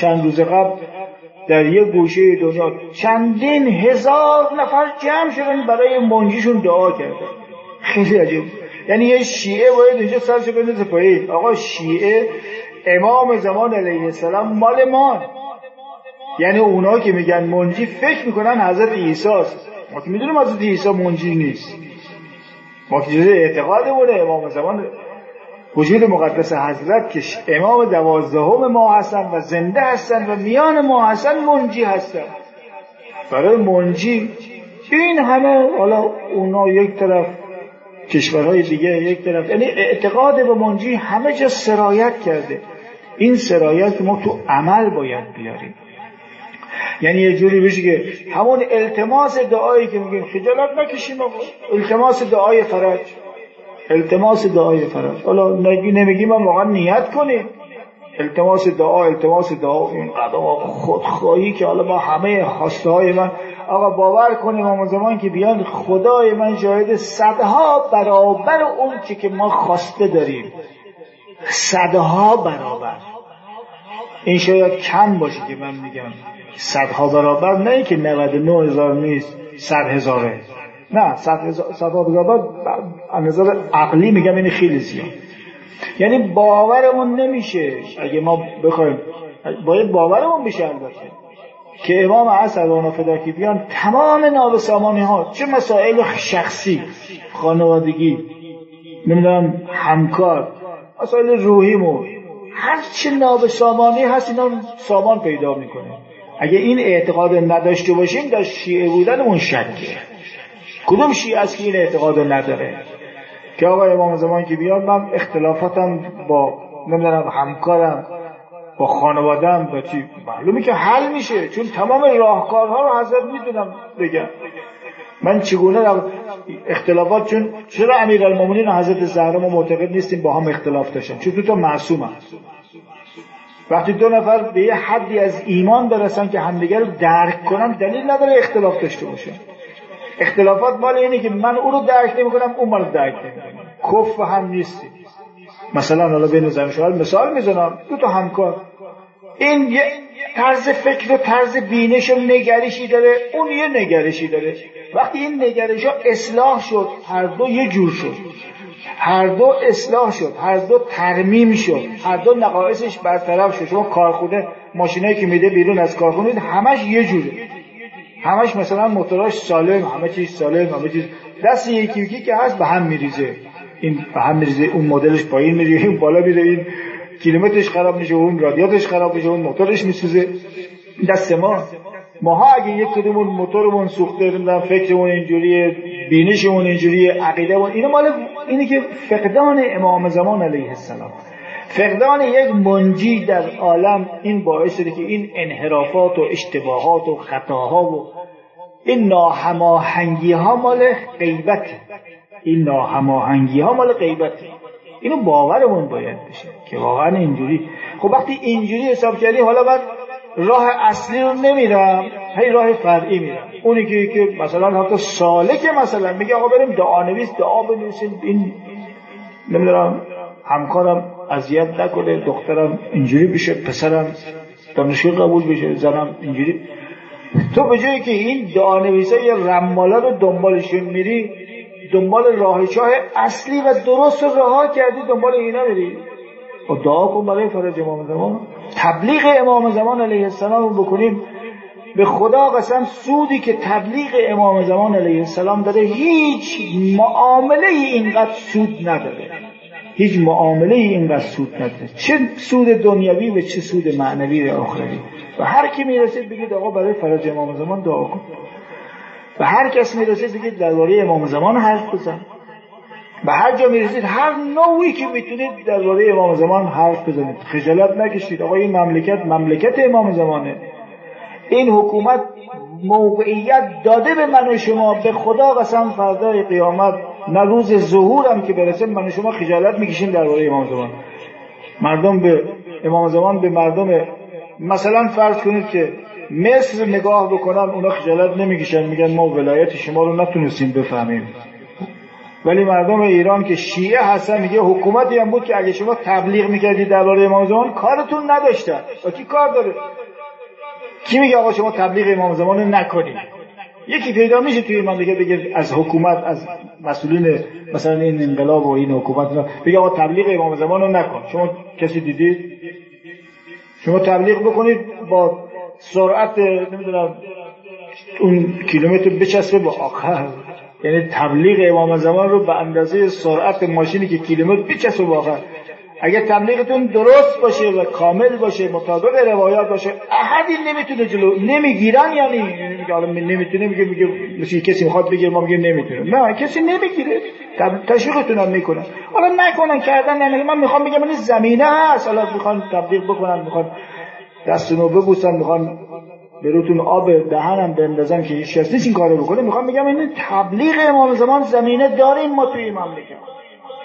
چند روز قبل در یک گوشه دنیا چندین هزار نفر جمع شدن برای منجیشون دعا کردن. خیلی عجیب. یعنی یه شیعه باید اینجا سرشو بندازه پایین. آقا شیعه امام زمان علیه السلام مال ما. یعنی اونا که میگن منجی فکر میکنن حضرت عیسی است. ما که میدونیم حضرت عیسی منجی نیست. ما که جزء اعتقادمونه امام زمان وجود مقدس حضرت که امام 12 ما هستن و زنده هستن و میان ما هستن منجی هستن. برای منجی این همه، حالا اونا یک طرف کشورهای دیگه یک طرف، یعنی اعتقاد به منجی همه جا سرایت کرده. این سرایت ما تو عمل باید بیاریم. یعنی یه جوری بشه که همون التماس دعایی که میگیم خجالت نکشیم آقا، التماس دعای فرج، التماس دعای فرج. حالا نمیگیم ما واقعا نیت کنیم التماس دعا، التماس دعا، این قدم خودخواهی که حالا با همه خواسته های من، آقا باور کنیم امام زمان که بیان خدای من شاهد صدها برابر اون چی که ما خواسته داریم، صدها برابر. این شاید کم باشه که من میگم صدها برابر، نه که 99,000 نیست 100,000، نه 100,000 برابر از نظر عقلی میگم این خیلی زیاد. یعنی باورمون نمیشه اگه ما بخوایم، باید باورمون بشه البته که امام اسدوان فداکی بیان تمام نابسامانی ها، چه مسائل شخصی، خانوادگی، نمیدونم همکار، مسائل روحیمون، هر چه نابسامانی هست اینا سامان پیدا میکنه. اگه این اعتقاد نداشته باشیم در شیعه بودنمون شکه. کدوم شیعه است که این اعتقاد نداره که آقا امام زمان که بیاد من اختلافاتم با نمیدونم همکارم، با خانواده‌ام، با چی، معلومه که حل میشه، چون تمام راهکارها رو حضرت میدونم بگم. من چگونه اختلافات، چون چرا امیرالمومنین و حضرت زهرا ما معتقد نیستیم با هم اختلاف داشتن؟ چون دو تا معصومن. وقتی دو نفر به یه حدی از ایمان برسن که همدیگه رو درک کنن، دلیل نداره اختلاف داشته باشن. اختلافات مال اینه که من او رو درک نمی‌کنم، اون منو درک نمی‌کنه. کفر هم نیست. مثلا حالا بین زن و شوهر مثال میزنم، دو تا همکار، این یه طرز فکر و طرز بینش و نگرشی داره، اون یه نگرشی داره. وقتی این نگرش‌ها اصلاح شد، هر دو یه جور شد، هر دو اصلاح شد، هر دو ترمیم شد، هر دو نقایصش برطرف شد. شما کارخونه ماشینایی که میده بیرون از کارخونه همش یه جوره، همش مثلا موتوراش سالم، همه چیز سالم، همه چیز دست یکی که هست به هم میریزه، این به هم میریزه، اون مدلش پایین میره، این بالا میره، این کیلومترش خراب میشه، اون رادیاتورش خراب میشه، اون موتورش میسوزه. دست ماها اگه یک کدومون موتورمون سوخته، نمیدونم فکرمون اینجوریه، بینشمون اینجوریه، عقیدهمون، اینا مال اینه که فقدان امام زمان علیه السلام، فقدان یک منجی در عالم، این باعث شده که این انحرافات و اشتباهات و خطاها و این ناهماهنگی ها مال غیبت، این ناهماهنگی ها مال غیبت. اینو باورمون باید بشه که واقعا اینجوری. خب وقتی اینجوری حساب کردی، حالا بعد راه اصلی رو نمیرم، هی راه فرعی میرم. اونی که مثلا حتی سالک مثلا میگه آقا بریم دعانویس دعا بنویسیم، این نمیدونم همکارم اذیت نکنه، دخترم اینجوری بشه، پسرم دانشگاه قبول بشه، زنم اینجوری. تو به جایی که این دعانویسای رمالا رو دنبالشون میری، دنبال راه چاه اصلی و درست رو رها کردی، دنبال اینا میری. و دعا کن برای فرج امام زمان، تبلیغ امام زمان علیه السلام رو بکنیم. به خدا قسم سودی که تبلیغ امام زمان علیه السلام داره هیچ معامله اینقدر سود نداره، هیچ معامله اینقدر سود نداره، چه سود دنیوی و چه سود معنوی و آخروی. و هر کی میرسید بگید آقا برای فرج امام زمان دعا کن، و هر کس میرسید بگید درباره امام زمان حرف بزن. به هر جا میرسید هر نوعی که میتونید درباره امام زمان حرف بزنید، خجالت نکشید. آقا این مملکت امام زمانه، این حکومت موقعیت داده به من و شما. به خدا قسم فردای قیامت، نه روز ظهورم که برسه، من و شما خجالت میکشیم درباره امام زمان. مردم به امام زمان، به مردم مثلا فرض کنید که مصر نگاه بکنن، اونا خجالت نمیکشن، میگن ما ولایت شما رو نتونستیم بفهمیم. ولی مردم ایران که شیعه هستن، میگه حکومتی هم بود که اگه شما تبلیغ میکردید درباره امام زمان کارتون نداشتن. با کی کار داره؟ کی میگه آقا شما تبلیغ امام زمان رو نکنید؟ یکی پیدا میشه توی مملکت بگه از حکومت، از مسئولین مثلا این انقلاب و این حکومت بگه آقا تبلیغ امام زمان رو نکن. شما کسی دیدید؟ شما تبلیغ بکنید با سرعت نمیدونم اون کیلومتر بچسبه با آخر، یعنی تبلیغ امام زمان رو به اندازه سرعت ماشینی که کیلومتر بچسبه با آخر. اگر تبلیغتون درست باشه و کامل باشه، مطابق روایات باشه، احدی نمیتونه جلو، نمیگیرن. یعنی میگه حالا نمیتونه، میگه مثل کسی میخواد بگیره، ما میگیم نمیتونه. نه، کسی نمیگیره، تشویقتون هم میکنن. حالا نکنن، کردن نمیگه. من میخوام بگم این زمینه هست، حالا میخوان تبلیغ بکنن، میخوان دستونو ببوسن، میخوان بروتون آب دهنم بندازن که هیچ کس نیست این کارو بکنه. میخوام بگم این تبلیغ امام زمان زمینه داریم ما توی مملکت.